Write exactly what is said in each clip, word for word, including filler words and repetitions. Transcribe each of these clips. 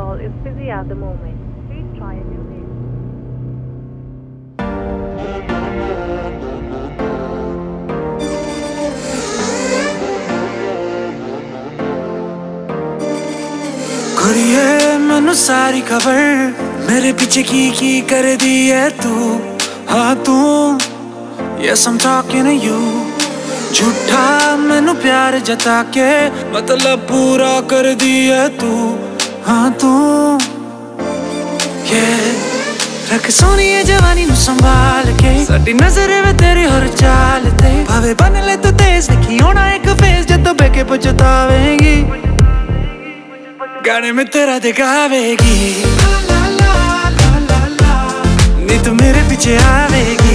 call is busy at the moment. Please try a new name. कुड़िए मैनू सारी खबर मेरे पीछे की की कर दी है तू। हाँ तू Yes I'm talking to you। झूठा मैनू प्यार जता के मतलब पूरा कर दी है तू। हाँ तू yeah। रख सोनी है जवानी नू संभाल के साडी नजर वे तेरी हर चाल ते भावे बन ले तू तेज देखी होना एक फेस जदों बेके पछतावेगी गाने में तेरा दिखावेगी नी तू मेरे पीछे आवेगी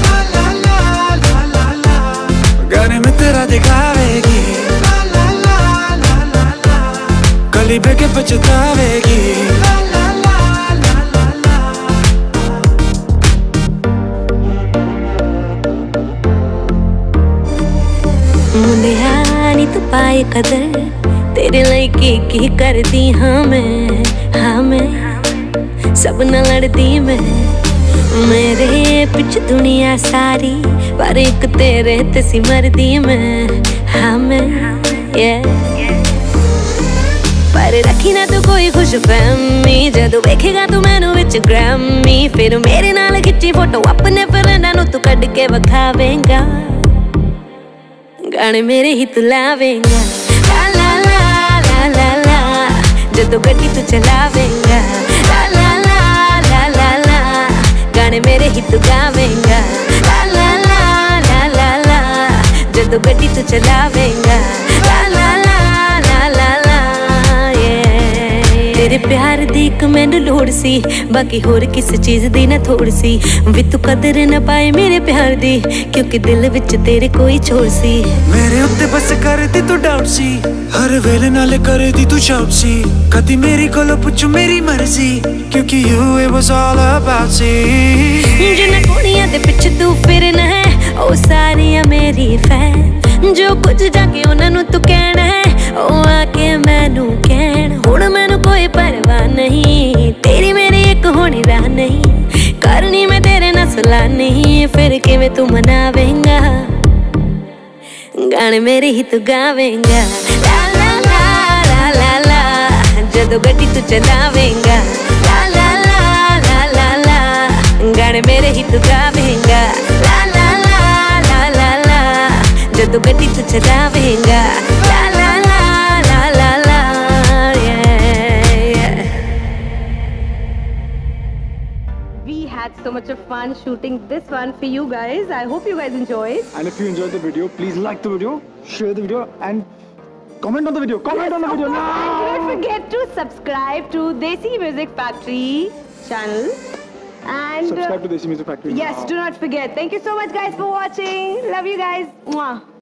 गाने में तेरा दिखावेगी गली बेके पछतावेगी। मुंडिया नी तू पाए कदर तेरे लिए की की करदी हाँ मैं हाँ मैं सब न लड़दी मैं मेरे पिछ दुनिया सारी पर एक तेरे ते सी मरदी मैं हाँ मैं yeah। पर रखी ना तू कोई खुश फहमी जदों वेखेगा तू मैनू विच ग्रैमी फिर मेरे नाल खिच्ची फोटो अपने फ्रेंडां नू तू कढ के विखावेंगा गाने मेरे ही तू लावेंगा जदों गड्डी तू चलावेंगा ला ला ला ला ला ला गाने मेरे ही तू गावेंगा ला ला ला ला ला ला जदों गड्डी तू चलावेंगा ला ला ला ला ला ला तेरे प्यार दी इक मैनू लोड़ सी बाकी होर किस चीज दी ना थोड़ सी वी तू कदर ना पाए मेरे प्यार दी क्योंकि दिल विच तेरे कोई छोड़ सी मेरे उत्ते बस कर दी तू डाउट सी हर वेले नाले कर दी तू शाउट सी कदी मेरी कोलों पुछ मेरी मर्जी क्योंकि you it was all about सी जिन्हां कुड़ियां दे पिछ तू फिरना है ओ सारियां मेरी फैन जो कुछ जाके उन्हां नू तू कहना है ओ आके मैनू कहण हुण मैनू कोई परवाह नहीं तेरी मेरी एक होनी राह नहीं करनी मैं तेरे नाल सलाह नहीं फिर किवें तू मनावेंगा गाने मेरे ही तू गावेंगा ला ला ला ला ला ला जदों गड्डी तू चलावेंगा ला ला ला ला ला ला गाने मेरे ही तू गावेंगा ला ला ला ला ला ला जदों गड्डी तू चलावेंगा ला ला ला ला ला ला We had so much of fun shooting this one for you guys. I hope you guys enjoyed. And if you enjoyed the video, please like the video, share the video, and comment on the video. Comment Yes, on the video of course. now. And don't forget to subscribe to Desi Music Factory channel. And Subscribe to Desi Music Factory. yes, now. do not forget. Thank you so much, guys, for watching. Love you guys. Mwah.